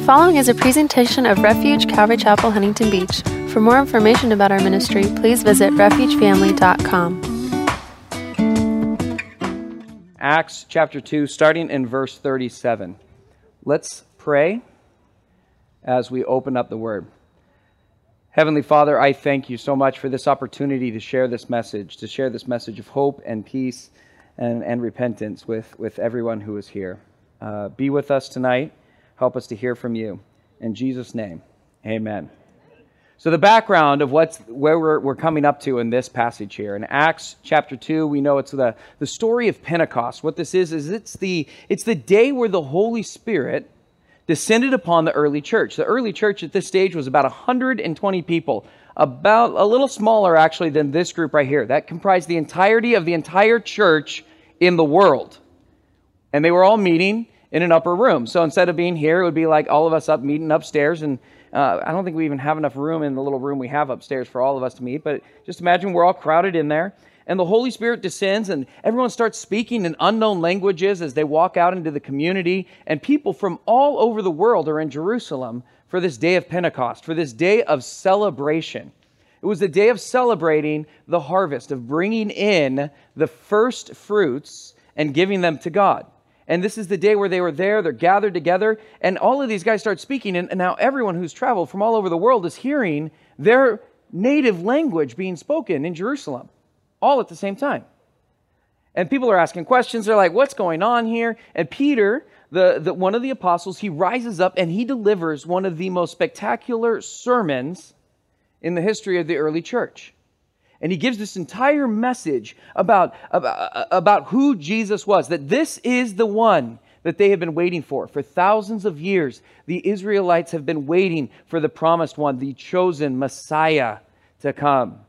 following is a presentation of Refuge Calvary Chapel, Huntington Beach. For more information about our ministry, please visit refugefamily.com. Acts chapter 2, starting in verse 37. Let's pray as we open up the Word. Heavenly Father, I thank you so much for this opportunity to share this message of hope and peace and repentance with everyone who is here. Be with us tonight. Help us to hear from you. In Jesus' name, amen. So the background of where we're coming up to in this passage here. In Acts chapter 2, we know it's the story of Pentecost. What this is it's the day where the Holy Spirit descended upon the early church. The early church at this stage was about 120 people, about a little smaller actually than this group right here. That comprised the entirety of the entire church in the world. And they were all meeting in an upper room. So instead of being here, it would be like all of us up meeting upstairs. And I don't think we even have enough room in the little room we have upstairs for all of us to meet. But just imagine we're all crowded in there. And the Holy Spirit descends and everyone starts speaking in unknown languages as they walk out into the community. And people from all over the world are in Jerusalem for this day of Pentecost, for this day of celebration. It was the day of celebrating the harvest, of bringing in the first fruits and giving them to God. And this is the day where they were there, they're gathered together, and all of these guys start speaking, and now everyone who's traveled from all over the world is hearing their native language being spoken in Jerusalem, all at the same time. And people are asking questions, they're like, what's going on here? And Peter, one of the apostles, he rises up and he delivers one of the most spectacular sermons in the history of the early church. And he gives this entire message about who Jesus was, that this is the one that they have been waiting for. For thousands of years, the Israelites have been waiting for the promised one, the chosen Messiah to come.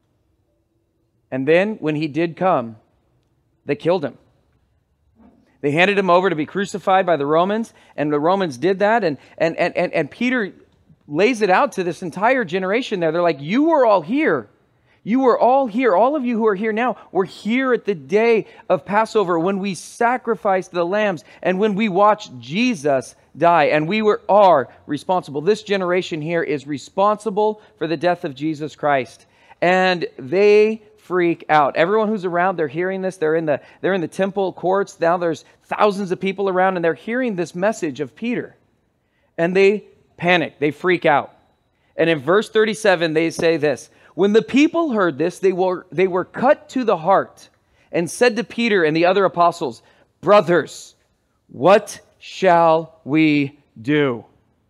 And then when he did come, they killed him. They handed him over to be crucified by the Romans, and the Romans did that, and Peter lays it out to this entire generation there. They're like, you were all here. You were all here. All of you who are here now were here at the day of Passover when we sacrificed the lambs and when we watched Jesus die. And we are responsible. This generation here is responsible for the death of Jesus Christ. And they freak out. Everyone who's around, they're hearing this. They're in the temple courts. Now there's thousands of people around and they're hearing this message of Peter. And they panic. They freak out. And in verse 37, they say this: when the people heard this, they were cut to the heart and said to Peter and the other apostles, brothers, what shall we do?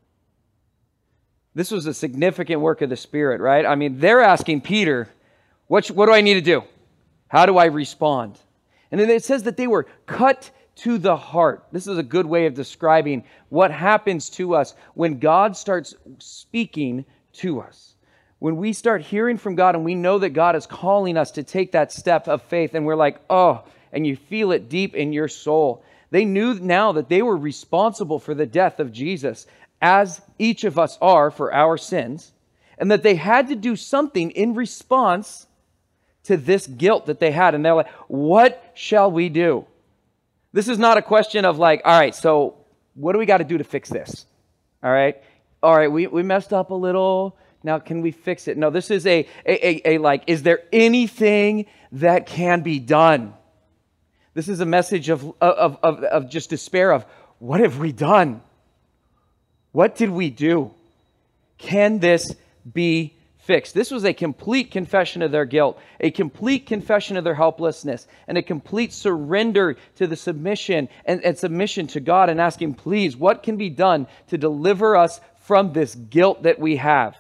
This was a significant work of the Spirit, right? I mean, they're asking Peter, what do I need to do? How do I respond? And then it says that they were cut to the heart. This is a good way of describing what happens to us when God starts speaking to us. When we start hearing from God and we know that God is calling us to take that step of faith and we're like, oh, and you feel it deep in your soul. They knew now that they were responsible for the death of Jesus, as each of us are for our sins, and that they had to do something in response to this guilt that they had. And they're like, what shall we do? This is not a question of like, all right, so what do we got to do to fix this? All right, we messed up a little. Now, can we fix it? No, this is a like, is there anything that can be done? This is a message of just despair of, what have we done? What did we do? Can this be fixed? This was a complete confession of their guilt, a complete confession of their helplessness, and a complete surrender to the submission and submission to God and asking, please, what can be done to deliver us from this guilt that we have?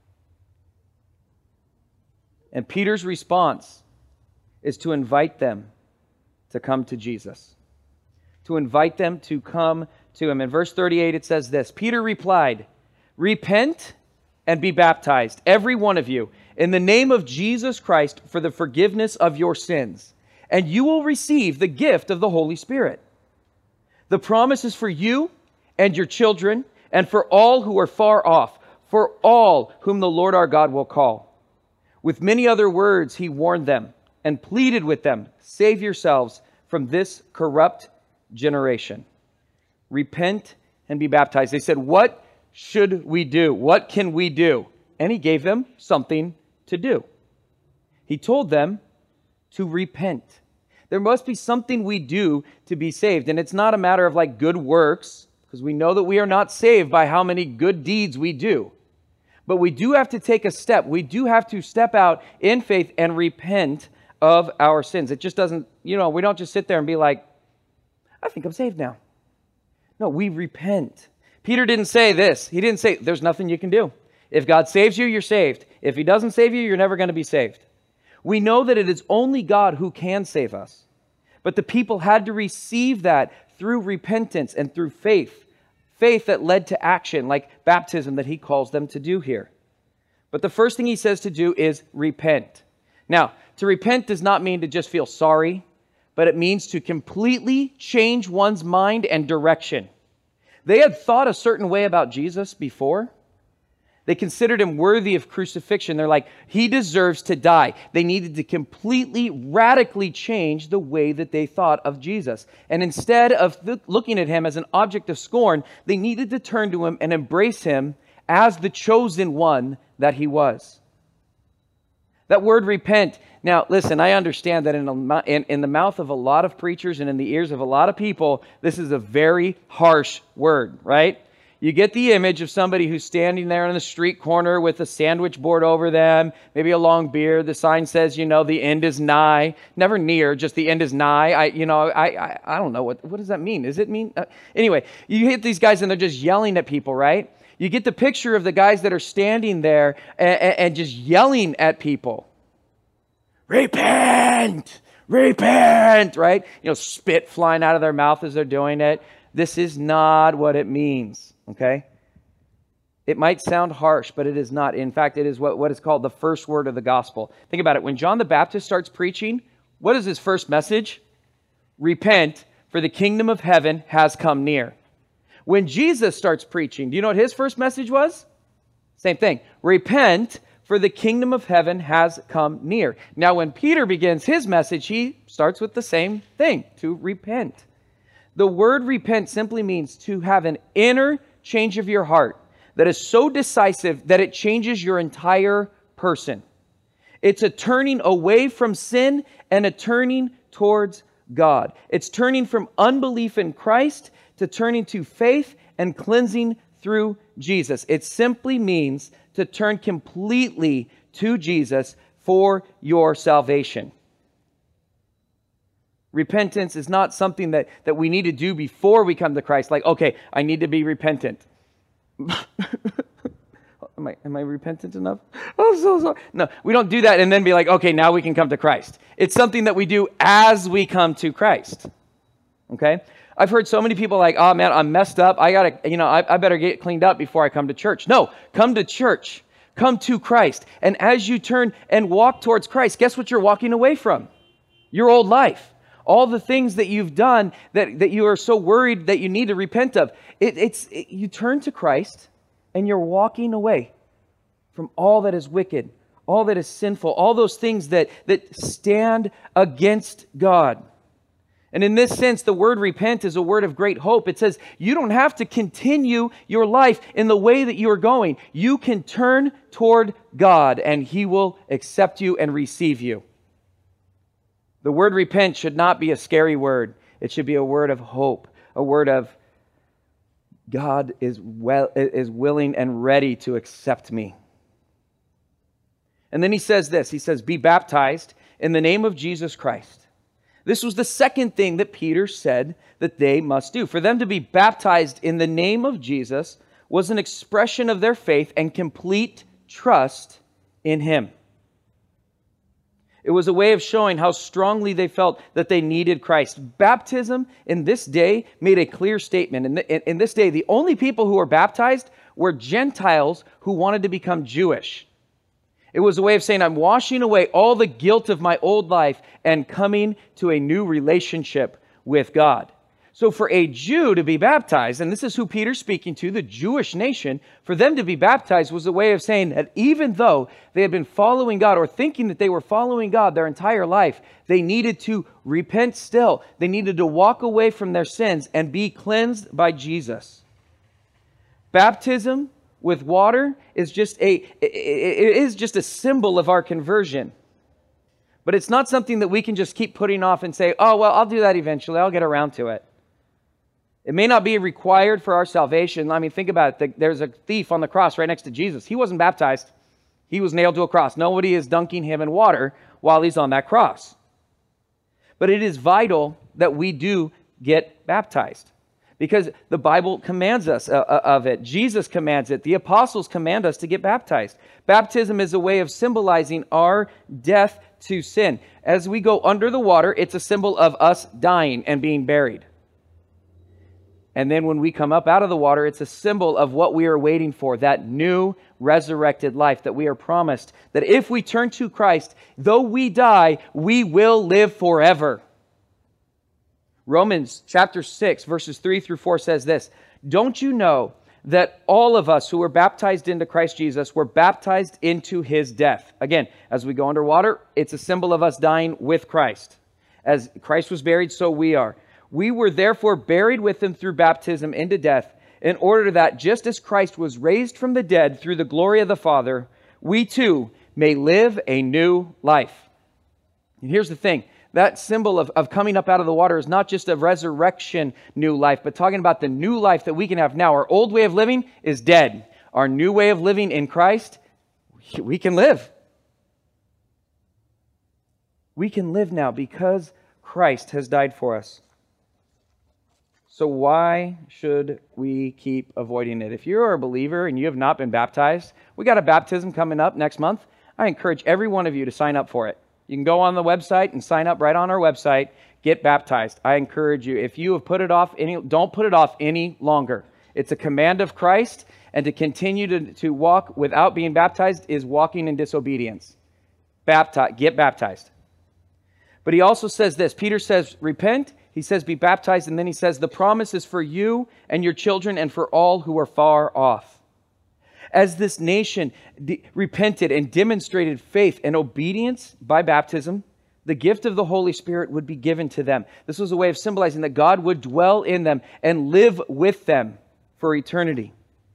And Peter's response is to invite them to come to Jesus, to invite them to come to him. In verse 38, it says this: Peter replied, repent and be baptized, every one of you, in the name of Jesus Christ for the forgiveness of your sins, and you will receive the gift of the Holy Spirit. The promise is for you and your children and for all who are far off, for all whom the Lord our God will call. With many other words, he warned them and pleaded with them, save yourselves from this corrupt generation. Repent and be baptized. They said, what should we do? What can we do? And he gave them something to do. He told them to repent. There must be something we do to be saved. And it's not a matter of like good works, because we know that we are not saved by how many good deeds we do. But we do have to take a step. We do have to step out in faith and repent of our sins. It just doesn't, we don't just sit there and be like, I think I'm saved now. No, we repent. Peter didn't say this. He didn't say, there's nothing you can do. If God saves you, you're saved. If he doesn't save you, you're never going to be saved. We know that it is only God who can save us. But the people had to receive that through repentance and through faith. Faith that led to action, like baptism that he calls them to do here. But the first thing he says to do is repent. Now, to repent does not mean to just feel sorry, but it means to completely change one's mind and direction. They had thought a certain way about Jesus before. They considered him worthy of crucifixion. They're like, he deserves to die. They needed to completely, radically change the way that they thought of Jesus. And instead of looking at him as an object of scorn, they needed to turn to him and embrace him as the chosen one that he was. That word repent. Now, listen, I understand that in the mouth of a lot of preachers and in the ears of a lot of people, this is a very harsh word, right? You get the image of somebody who's standing there on the street corner with a sandwich board over them, maybe a long beard. The sign says, the end is nigh. Never near, just the end is nigh. I don't know. What does that mean? Does it mean? Anyway, you hit these guys and they're just yelling at people, right? You get the picture of the guys that are standing there and just yelling at people. Repent! Repent! Right? Spit flying out of their mouth as they're doing it. This is not what it means. Okay? It might sound harsh, but it is not. In fact, it is what is called the first word of the gospel. Think about it. When John the Baptist starts preaching, what is his first message? Repent, for the kingdom of heaven has come near. When Jesus starts preaching, do you know what his first message was? Same thing. Repent, for the kingdom of heaven has come near. Now, when Peter begins his message, he starts with the same thing, to repent. The word repent simply means to have an inner change of your heart that is so decisive that it changes your entire person. It's a turning away from sin and a turning towards God. It's turning from unbelief in Christ to turning to faith and cleansing through Jesus. It simply means to turn completely to Jesus for your salvation. Repentance is not something that we need to do before we come to Christ. Like, okay, I need to be repentant. Am I repentant enough? Oh, so sorry. No, we don't do that and then be like, okay, now we can come to Christ. It's something that we do as we come to Christ. Okay? I've heard so many people like, oh man, I'm messed up. I better get cleaned up before I come to church. No, come to church. Come to Christ. And as you turn and walk towards Christ, guess what you're walking away from? Your old life. All the things that you've done that you are so worried that you need to repent of. You turn to Christ and you're walking away from all that is wicked, all that is sinful, all those things that stand against God. And in this sense, the word repent is a word of great hope. It says you don't have to continue your life in the way that you are going. You can turn toward God and He will accept you and receive you. The word repent should not be a scary word. It should be a word of hope, a word of God is willing and ready to accept me. And then he says this. He says, be baptized in the name of Jesus Christ. This was the second thing that Peter said that they must do. For them to be baptized in the name of Jesus was an expression of their faith and complete trust in Him. It was a way of showing how strongly they felt that they needed Christ. Baptism in this day made a clear statement. In this day, the only people who were baptized were Gentiles who wanted to become Jewish. It was a way of saying, I'm washing away all the guilt of my old life and coming to a new relationship with God. So for a Jew to be baptized, and this is who Peter's speaking to, the Jewish nation, for them to be baptized was a way of saying that even though they had been following God or thinking that they were following God their entire life, they needed to repent still. They needed to walk away from their sins and be cleansed by Jesus. Baptism with water is just a symbol of our conversion. But it's not something that we can just keep putting off and say, oh, well, I'll do that eventually. I'll get around to it. It may not be required for our salvation. I mean, think about it. There's a thief on the cross right next to Jesus. He wasn't baptized. He was nailed to a cross. Nobody is dunking him in water while he's on that cross. But it is vital that we do get baptized, because the Bible commands us of it. Jesus commands it. The apostles command us to get baptized. Baptism is a way of symbolizing our death to sin. As we go under the water, it's a symbol of us dying and being buried. And then when we come up out of the water, it's a symbol of what we are waiting for, that new resurrected life that we are promised, that if we turn to Christ, though we die, we will live forever. Romans chapter 6, verses 3 through 4 says this, "Don't you know that all of us who were baptized into Christ Jesus were baptized into his death?" Again, as we go underwater, it's a symbol of us dying with Christ. As Christ was buried, so we are. "We were therefore buried with him through baptism into death, in order that just as Christ was raised from the dead through the glory of the Father, we too may live a new life." And here's the thing. That symbol of coming up out of the water is not just a resurrection new life, but talking about the new life that we can have now. Our old way of living is dead. Our new way of living in Christ, we can live. We can live now because Christ has died for us. So why should we keep avoiding it? If you're a believer and you have not been baptized, we got a baptism coming up next month. I encourage every one of you to sign up for it. You can go on the website and sign up right on our website. Get baptized. I encourage you. If you have put it off, don't put it off any longer. It's a command of Christ, and to continue to walk without being baptized is walking in disobedience. Get baptized. But he also says this. Peter says, repent. He says, be baptized. And then he says, the promise is for you and your children and for all who are far off. As this nation repented and demonstrated faith and obedience by baptism, the gift of the Holy Spirit would be given to them. This was a way of symbolizing that God would dwell in them and live with them for eternity.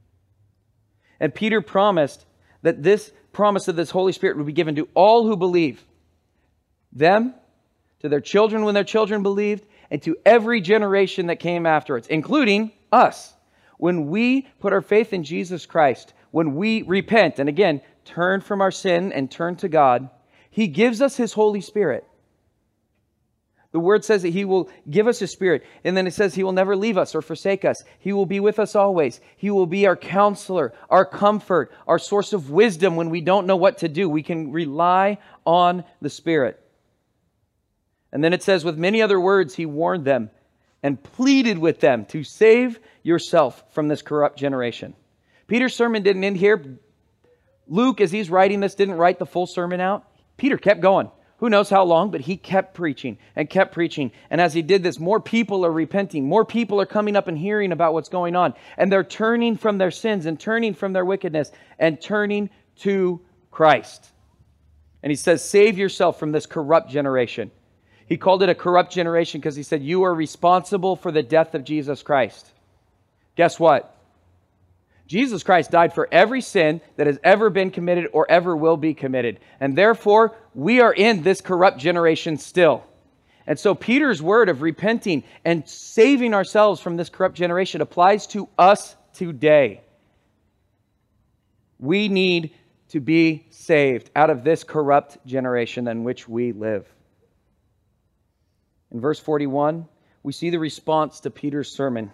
And Peter promised that this promise of this Holy Spirit would be given to all who believe. Them, to their children when their children believed, and to every generation that came afterwards, including us. When we put our faith in Jesus Christ, when we repent, and again, turn from our sin and turn to God, He gives us His Holy Spirit. The Word says that He will give us His Spirit, and then it says He will never leave us or forsake us. He will be with us always. He will be our counselor, our comfort, our source of wisdom when we don't know what to do. We can rely on the Spirit. And then it says, with many other words, He warned them and pleaded with them to save yourself from this corrupt generation. Peter's sermon didn't end here. Luke, as he's writing this, didn't write the full sermon out. Peter kept going. Who knows how long, but he kept preaching and kept preaching. And as he did this, more people are repenting. More people are coming up and hearing about what's going on. And they're turning from their sins and turning from their wickedness and turning to Christ. And he says, save yourself from this corrupt generation. He called it a corrupt generation because he said, you are responsible for the death of Jesus Christ. Guess what? Jesus Christ died for every sin that has ever been committed or ever will be committed. And therefore, we are in this corrupt generation still. And so Peter's word of repenting and saving ourselves from this corrupt generation applies to us today. We need to be saved out of this corrupt generation in which we live. In verse 41, we see the response to Peter's sermon.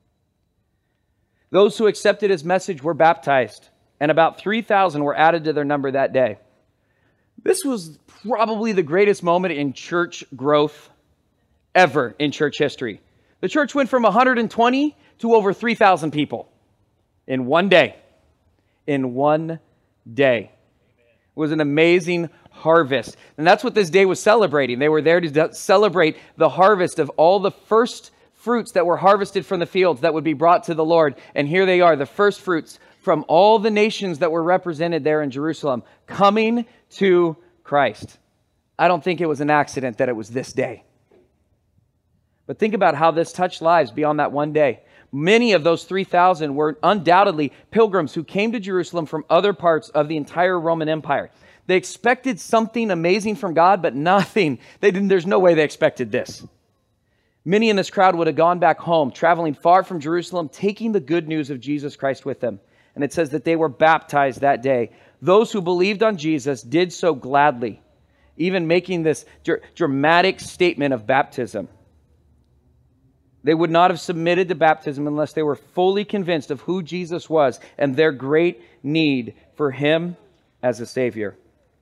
Those who accepted his message were baptized, and about 3,000 were added to their number that day. This was probably the greatest moment in church growth ever in church history. The church went from 120 to over 3,000 people in one day. In one day. It was an amazing harvest. And that's what this day was celebrating. They were there to celebrate the harvest of all the first fruits that were harvested from the fields that would be brought to the Lord. And here they are, the first fruits from all the nations that were represented there in Jerusalem, coming to Christ. I don't think it was an accident that it was this day. But think about how this touched lives beyond that one day. Many of those 3,000 were undoubtedly pilgrims who came to Jerusalem from other parts of the entire Roman Empire. They expected something amazing from God, but nothing. There's no way they expected this. Many in this crowd would have gone back home, traveling far from Jerusalem, taking the good news of Jesus Christ with them. And it says that they were baptized that day. Those who believed on Jesus did so gladly, even making this dramatic statement of baptism. They would not have submitted to baptism unless they were fully convinced of who Jesus was and their great need for him as a Savior.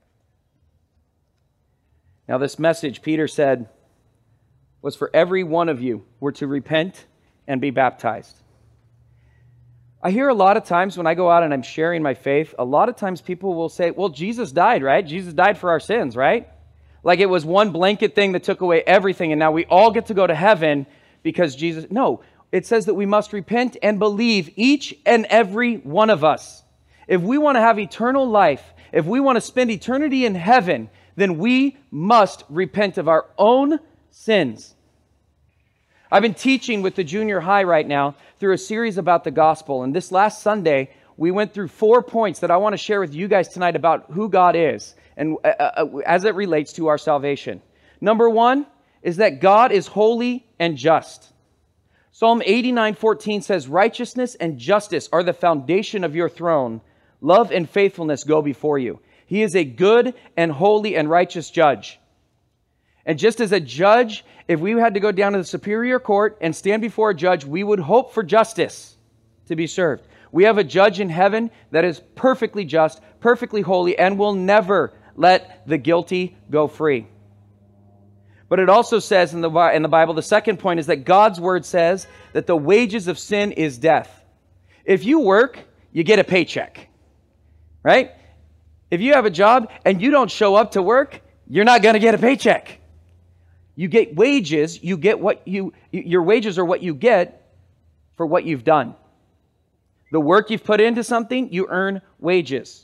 Now, this message, Peter said, was for every one of you were to repent and be baptized. I hear a lot of times when I go out and I'm sharing my faith, a lot of times people will say, well, Jesus died, right? Jesus died for our sins, right? Like it was one blanket thing that took away everything, and now we all get to go to heaven because Jesus... No, it says that we must repent and believe, each and every one of us. If we want to have eternal life, if we want to spend eternity in heaven, then we must repent of our own sins. I've been teaching with the junior high right now through a series about the gospel. And this last Sunday, we went through 4 points that I want to share with you guys tonight about who God is and as it relates to our salvation. Number 1 is that God is holy and just. Psalm 89:14 says, righteousness and justice are the foundation of your throne. Love and faithfulness go before you. He is a good and holy and righteous judge. And just as a judge, if we had to go down to the superior court and stand before a judge, we would hope for justice to be served. We have a judge in heaven that is perfectly just, perfectly holy, and will never let the guilty go free. But it also says in the Bible, the second point is that God's word says that the wages of sin is death. If you work, you get a paycheck, right? If you have a job and you don't show up to work, you're not going to get a paycheck. You get wages, you get your wages are what you get for what you've done. The work you've put into something, you earn wages.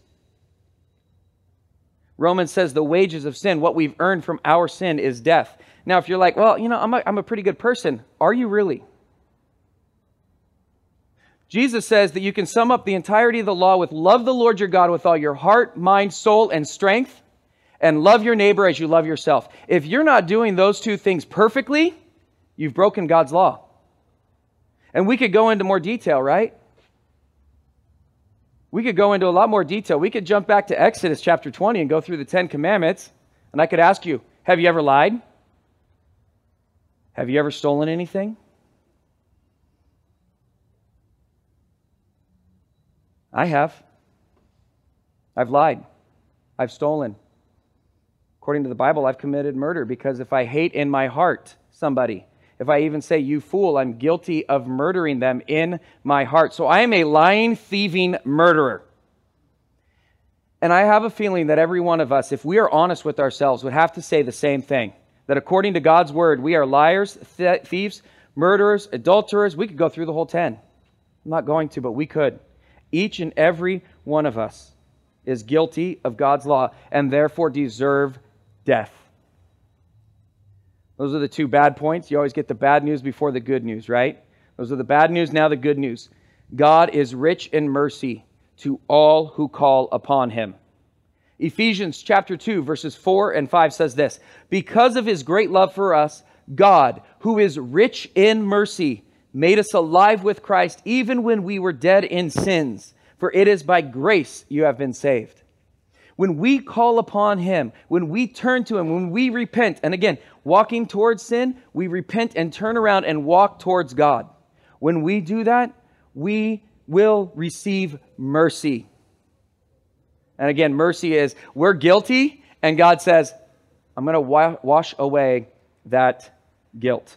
Romans says the wages of sin, what we've earned from our sin, is death. Now, if you're like, well, I'm a pretty good person. Are you really? Jesus says that you can sum up the entirety of the law with love the Lord your God with all your heart, mind, soul, and strength, and love your neighbor as you love yourself. If you're not doing those 2 things perfectly, you've broken God's law. And we could go into more detail, right? We could go into a lot more detail. We could jump back to Exodus chapter 20 and go through the 10 commandments. And I could ask you, have you ever lied? Have you ever stolen anything? I have. I've lied. I've stolen. According to the Bible, I've committed murder because if I hate in my heart somebody, if I even say, you fool, I'm guilty of murdering them in my heart. So I am a lying, thieving murderer. And I have a feeling that every one of us, if we are honest with ourselves, would have to say the same thing. That according to God's word, we are liars, thieves, murderers, adulterers. We could go through the whole 10. I'm not going to, but we could. Each and every one of us is guilty of God's law and therefore deserve death. Those are the 2 bad points. You always get the bad news before the good news, right? Those are the bad news, now the good news. God is rich in mercy to all who call upon him. Ephesians chapter 2, verses 4 and 5 says this, because of his great love for us, God, who is rich in mercy, made us alive with Christ even when we were dead in sins. For it is by grace you have been saved. When we call upon him, when we turn to him, when we repent, and again, walking towards sin, we repent and turn around and walk towards God. When we do that, we will receive mercy. And again, mercy is we're guilty, and God says, I'm going to wash away that guilt.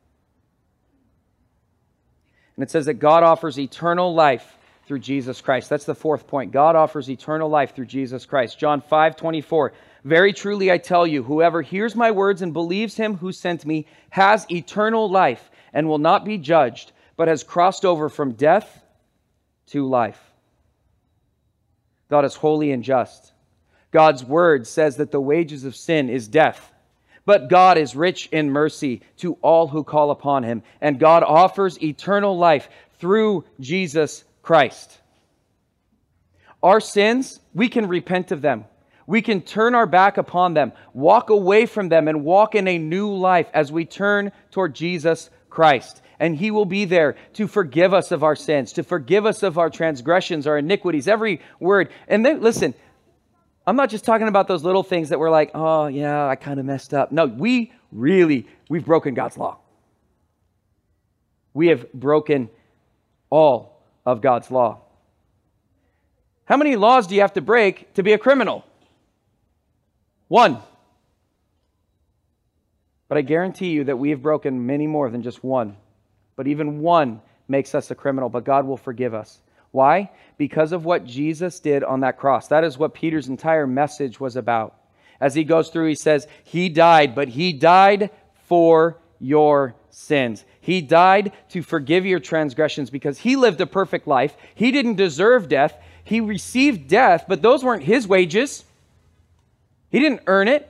And it says that God offers eternal life through Jesus Christ. That's the 4th point. God offers eternal life through Jesus Christ. John 5:24. Very truly I tell you, whoever hears my words and believes him who sent me has eternal life and will not be judged, but has crossed over from death to life. God is holy and just. God's word says that the wages of sin is death. But God is rich in mercy to all who call upon him, and God offers eternal life through Jesus Christ. Our sins, we can repent of them. We can turn our back upon them, walk away from them, and walk in a new life as we turn toward Jesus Christ. And he will be there to forgive us of our sins, to forgive us of our transgressions, our iniquities, every word. And then, listen, I'm not just talking about those little things that we're like, oh, yeah, I kind of messed up. No, we've broken God's law. We have broken all of God's law. How many laws do you have to break to be a criminal? One. But I guarantee you that we have broken many more than just one. But even one makes us a criminal, but God will forgive us. Why? Because of what Jesus did on that cross. That is what Peter's entire message was about. As he goes through, he says, he died, but he died for your sins. He died to forgive your transgressions because he lived a perfect life. He didn't deserve death. He received death, but those weren't his wages. He didn't earn it.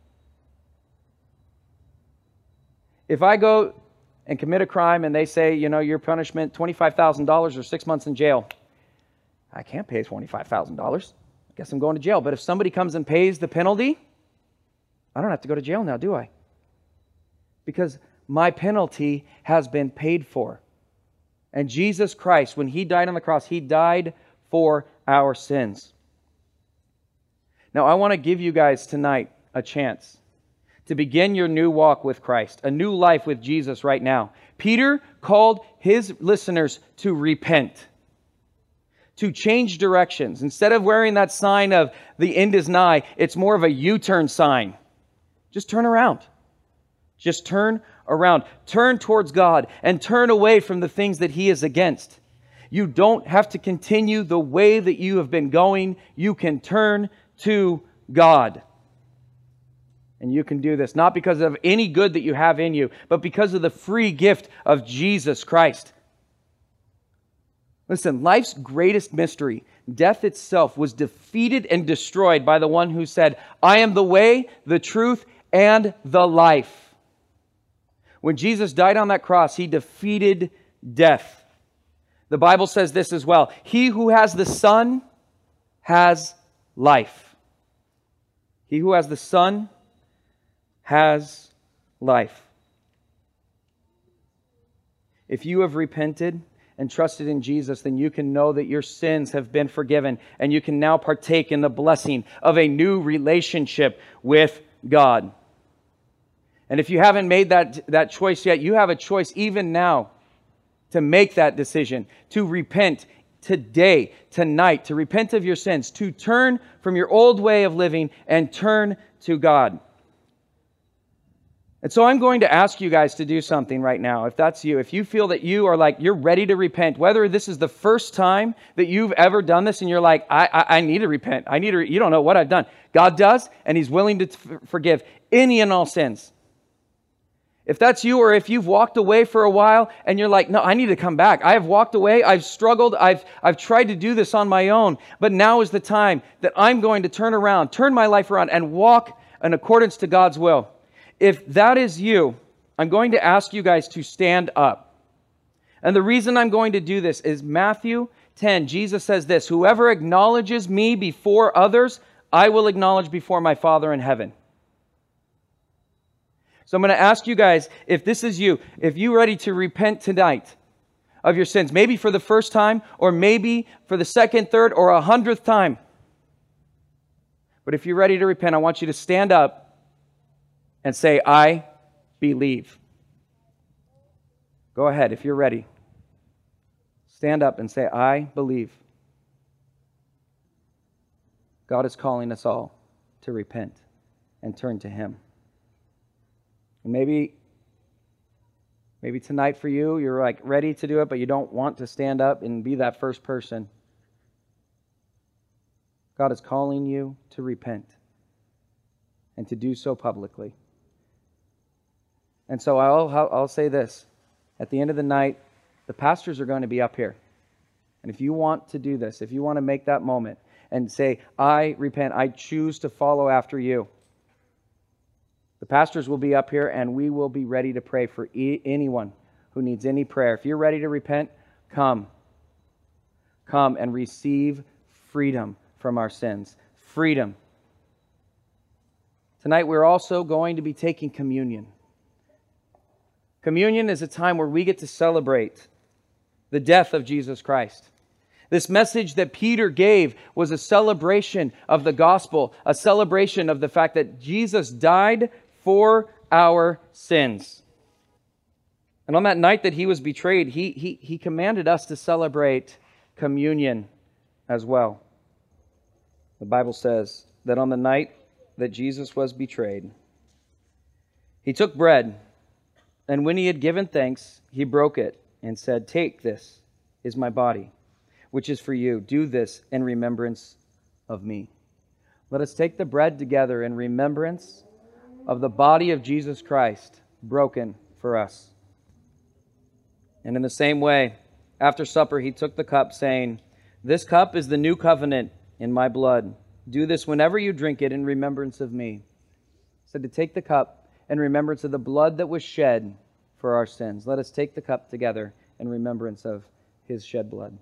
If I go and commit a crime and they say, your punishment, $25,000 or 6 months in jail, I can't pay $25,000. I guess I'm going to jail. But if somebody comes and pays the penalty, I don't have to go to jail now, do I? Because my penalty has been paid for. And Jesus Christ, when he died on the cross, he died for our sins. Now, I want to give you guys tonight a chance to begin your new walk with Christ, a new life with Jesus right now. Peter called his listeners to repent, to change directions. Instead of wearing that sign of the end is nigh, it's more of a U-turn sign. Just turn around. Just turn around. Turn towards God and turn away from the things that he is against. You don't have to continue the way that you have been going. You can turn to God. And you can do this not because of any good that you have in you, but because of the free gift of Jesus Christ. Listen, life's greatest mystery, death itself, was defeated and destroyed by the one who said, I am the way, the truth, and the life. When Jesus died on that cross, he defeated death. The Bible says this as well. He who has the Son has life. He who has the Son has life. If you have repented and trusted in Jesus, then you can know that your sins have been forgiven and you can now partake in the blessing of a new relationship with God. And if you haven't made that choice yet, you have a choice even now to make that decision, to repent today, tonight, to repent of your sins, to turn from your old way of living and turn to God. And so I'm going to ask you guys to do something right now. If that's you, if you feel that you are like, you're ready to repent, whether this is the first time that you've ever done this and you're like, I need to repent. You don't know what I've done. God does, and he's willing to forgive any and all sins. If that's you, or if you've walked away for a while and you're like, no, I need to come back. I have walked away. I've struggled. I've tried to do this on my own. But now is the time that I'm going to turn my life around and walk in accordance to God's will. If that is you, I'm going to ask you guys to stand up. And the reason I'm going to do this is Matthew 10. Jesus says this, whoever acknowledges me before others, I will acknowledge before my Father in heaven. So I'm going to ask you guys, if this is you, if you're ready to repent tonight of your sins, maybe for the first time, or maybe for the second, third, or 100th time. But if you're ready to repent, I want you to stand up and say, I believe. Go ahead if you're ready. Stand up and say, I believe. God is calling us all to repent and turn to him. And maybe tonight for you, you're like ready to do it, but you don't want to stand up and be that first person. God is calling you to repent and to do so publicly. And so I'll say this. At the end of the night, the pastors are going to be up here. And if you want to do this, if you want to make that moment and say, I repent, I choose to follow after you, The pastors will be up here, and we will be ready to pray for anyone who needs any prayer. If you're ready to repent, come. Come and receive freedom from our sins. Freedom. Tonight we're also going to be taking communion. Communion is a time where we get to celebrate the death of Jesus Christ. This message that Peter gave was a celebration of the gospel, a celebration of the fact that Jesus died for our sins. And on that night that he was betrayed, he commanded us to celebrate communion as well. The Bible says that on the night that Jesus was betrayed, he took bread, and when he had given thanks, he broke it and said, "Take, this is my body, which is for you. Do this in remembrance of me." Let us take the bread together in remembrance of the body of Jesus Christ broken for us. And in the same way, after supper, he took the cup, saying, "This cup is the new covenant in my blood. Do this whenever you drink it in remembrance of me." So to take the cup in remembrance of the blood that was shed for our sins. Let us take the cup together in remembrance of his shed blood.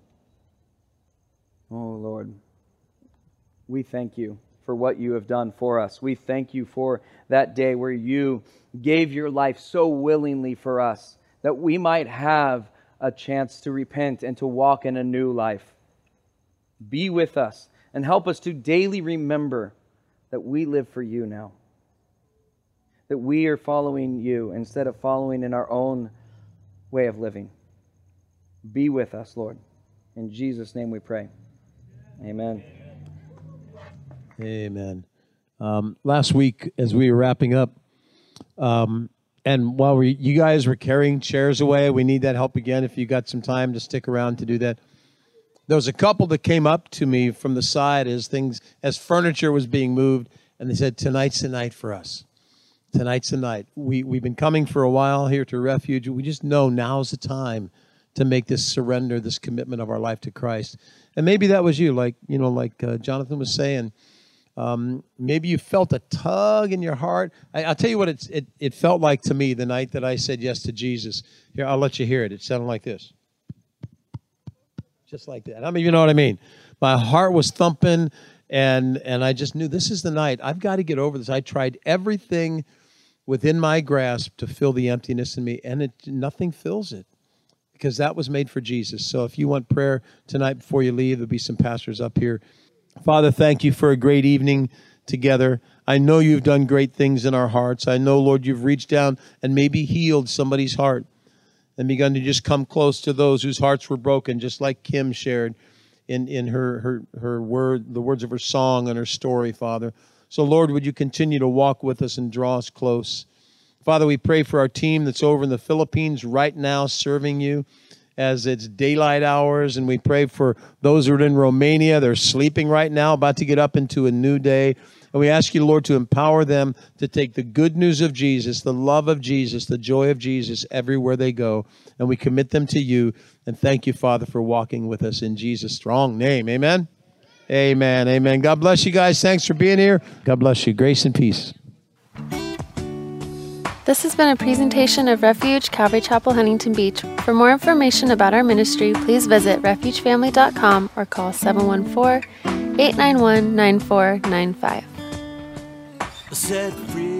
Oh Lord, we thank you for what you have done for us. We thank you for that day where you gave your life so willingly for us that we might have a chance to repent and to walk in a new life. Be with us and help us to daily remember that we live for you now. That we are following you instead of following in our own way of living. Be with us, Lord. In Jesus' name we pray. Amen. Amen. Last week, as we were wrapping up, and while you guys were carrying chairs away, we need that help again. If you got some time to stick around to do that. There was a couple that came up to me from the side as furniture was being moved, and they said, "Tonight's the night for us. Tonight's the night. We've been coming for a while here to Refuge. We just know now's the time to make this surrender, this commitment of our life to Christ." And maybe that was you, like Jonathan was saying. Maybe you felt a tug in your heart. I'll tell you what it felt like to me the night that I said yes to Jesus. Here, I'll let you hear it. It sounded like this. Just like that. I mean, you know what I mean? My heart was thumping, and I just knew this is the night. I've got to get over this. I tried everything within my grasp to fill the emptiness in me, and nothing fills it because that was made for Jesus. So if you want prayer tonight before you leave, there'll be some pastors up here. Father, thank you for a great evening together. I know you've done great things in our hearts. I know, Lord, you've reached down and maybe healed somebody's heart and begun to just come close to those whose hearts were broken, just like Kim shared in her word, the words of her song and her story, Father. So, Lord, would you continue to walk with us and draw us close? Father, we pray for our team that's over in the Philippines right now serving you as it's daylight hours, and we pray for those who are in Romania. They're sleeping right now, about to get up into a new day. And we ask you, Lord, to empower them to take the good news of Jesus, the love of Jesus, the joy of Jesus everywhere they go. And we commit them to you. And thank you, Father, for walking with us in Jesus' strong name. Amen? Amen. Amen. God bless you guys. Thanks for being here. God bless you. Grace and peace. This has been a presentation of Refuge Calvary Chapel, Huntington Beach. For more information about our ministry, please visit refugefamily.com or call 714-891-9495. Set free.